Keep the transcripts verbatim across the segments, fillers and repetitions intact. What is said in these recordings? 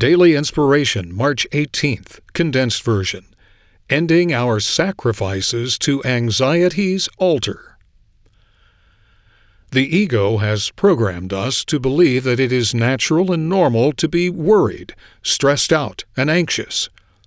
Daily Inspiration, March eighteenth, condensed version. Ending our sacrifices to anxiety's altar. The ego has programmed us to believe that it is natural and normal to be worried, stressed out, and anxious.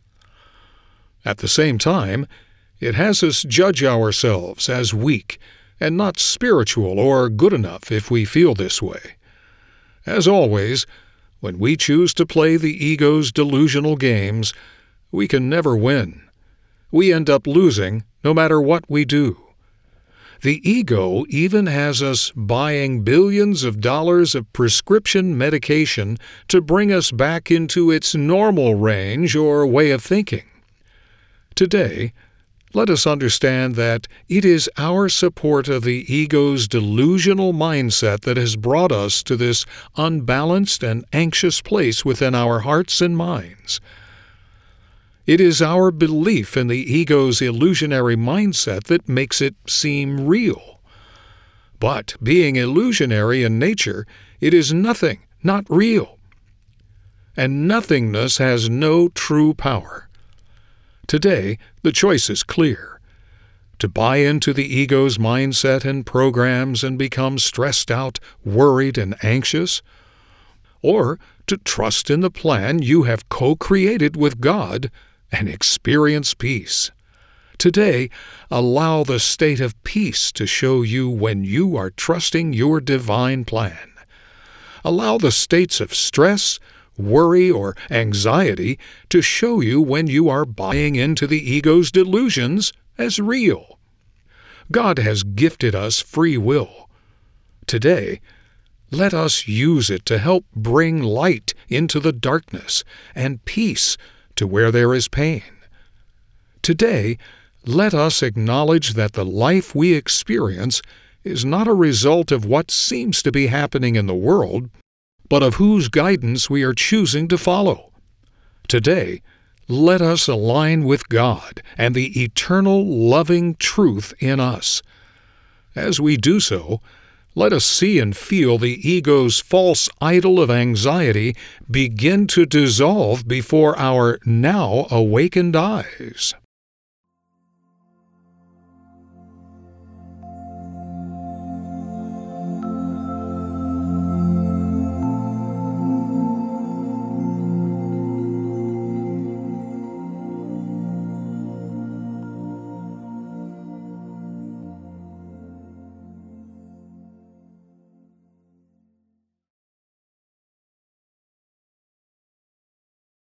At the same time, it has us judge ourselves as weak and not spiritual or good enough if we feel this way. As always, when we choose to play the ego's delusional games, we can never win. We end up losing no matter what we do. The ego even has us buying billions of dollars of prescription medication to bring us back into its normal range or way of thinking. Today, let us understand that it is our support of the ego's delusional mindset that has brought us to this unbalanced and anxious place within our hearts and minds. It is our belief in the ego's illusionary mindset that makes it seem real. But being illusionary in nature, it is nothing, not real. And nothingness has no true power. Today, the choice is clear: to buy into the ego's mindset and programs and become stressed out, worried, and anxious, or to trust in the plan you have co-created with God and experience peace. Today, allow the state of peace to show you when you are trusting your divine plan. Allow the states of stress, worry, or anxiety to show you when you are buying into the ego's delusions as real. God has gifted us free will. Today, let us use it to help bring light into the darkness and peace to where there is pain. Today, let us acknowledge that the life we experience is not a result of what seems to be happening in the world, but of whose guidance we are choosing to follow. Today, let us align with God and the eternal loving truth in us. As we do so, let us see and feel the ego's false idol of anxiety begin to dissolve before our now awakened eyes.